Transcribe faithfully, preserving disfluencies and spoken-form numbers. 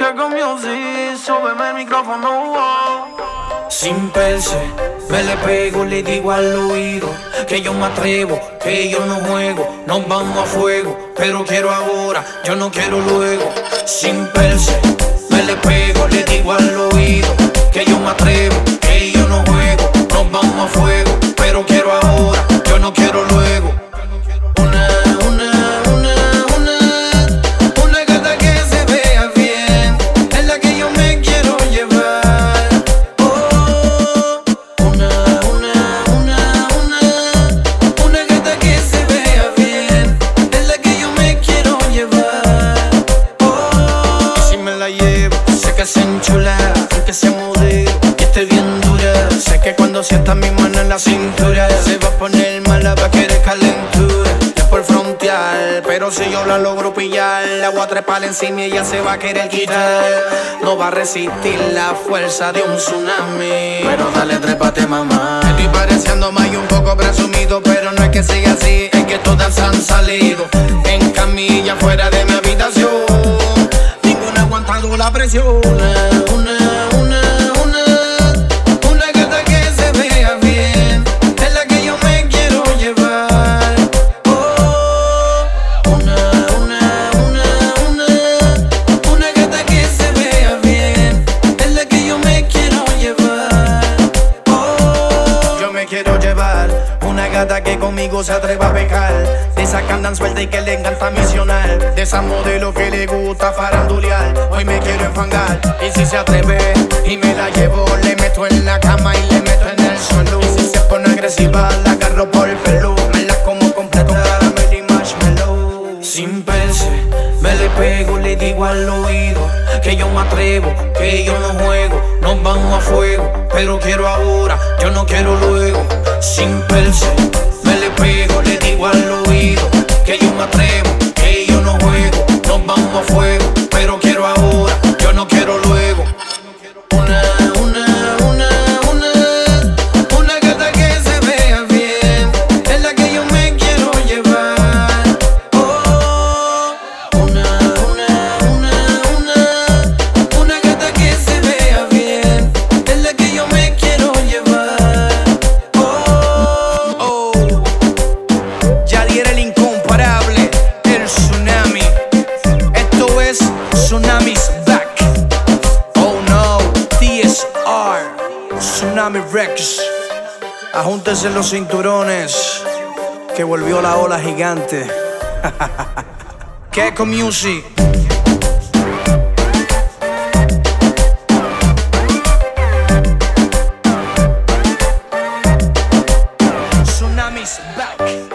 Keco Music, súbeme el micrófono. Wow. Sin perse, me le pego, le digo al oído que yo me atrevo, que yo no juego. Nos vamos a fuego, pero quiero ahora, yo no quiero luego. Sin perse, me le pego, le digo al oído que yo me atrevo, que yo no juego. Nos vamos a fuego, pero quiero ahora, yo no quiero luego. Una, una, una, una, una gata que se vea bien, es la que yo me quiero llevar. Oh, una, una, una, una, una gata que se vea bien, es la que yo me quiero llevar. Oh, y si me la llevo, sé que se enchula, aunque sea modelo, que esté bien dura. Sé que cuando sienta mi mano en la cintura, se va a poner mala, va a querer calentura. Es por frontear, pero si yo la logro pillar, la voy a trepar encima y ella se va a querer quitar. No va a resistir la fuerza de un tsunami, pero dale, trépate, mamá. Estoy pareciendo más y un poco presumido, pero no es que siga así, es que todas han salido en camilla fuera de mi habitación. Ninguna ha aguantado la presión. Una, una, una, una, una gata que se vea bien, es la que yo me quiero llevar. Oh, una, una, una, una, una gata que se vea bien, es la que yo me quiero llevar. Oh, yo me quiero llevar una gata que conmigo se atreva a pecar, de esas que andan suelta y que le encanta misionar, de esas modelos que le gusta farandulear. Hoy me quiero enfangar, y si se atreve y me la llevo, le meto en la cama y le meto en el suelo. Y si se pone agresiva, la agarro por el pelo, me la como completo, caramelo y marshmallow. Sin perse, me le pego, le digo al oído que yo me atrevo, que yo no juego. Nos vamos a fuego, pero quiero ahora, yo no quiero luego. Sin perse, me le pego, le digo al oído que yo me atrevo, que yo no juego. Nos vamos a fuego, pero quiero ahora, yo no quiero luego. Una, una, una, una, una gata que se vea bien, es la que yo me quiero llevar. Oh, una, una, una, una, una gata que se vea bien, es la que yo me quiero llevar. Oh, oh, Yadier el incomparable, el tsunami. Esto es Tsunami's Back. Oh no, T S R, Tsunami Rex. Ajúntense los cinturones, que volvió la ola gigante. Keco Music. Tsunami's Back.